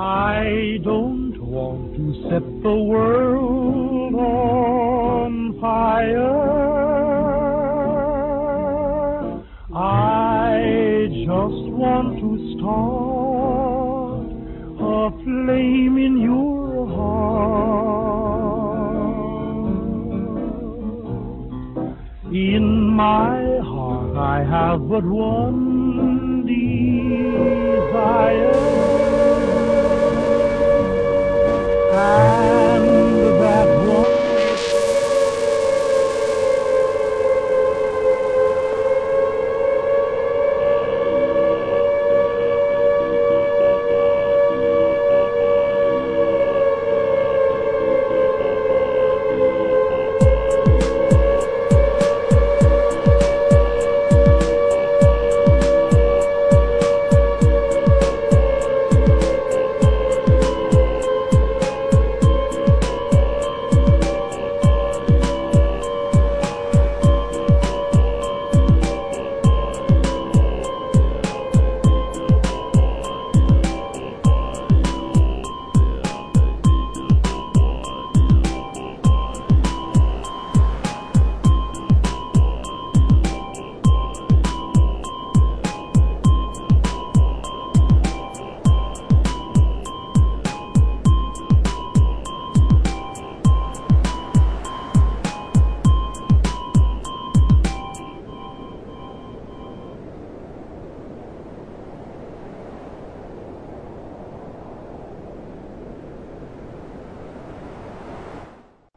I don't want to set the world on fire. I just want to start a flame in your heart. In my heart I have but one desire.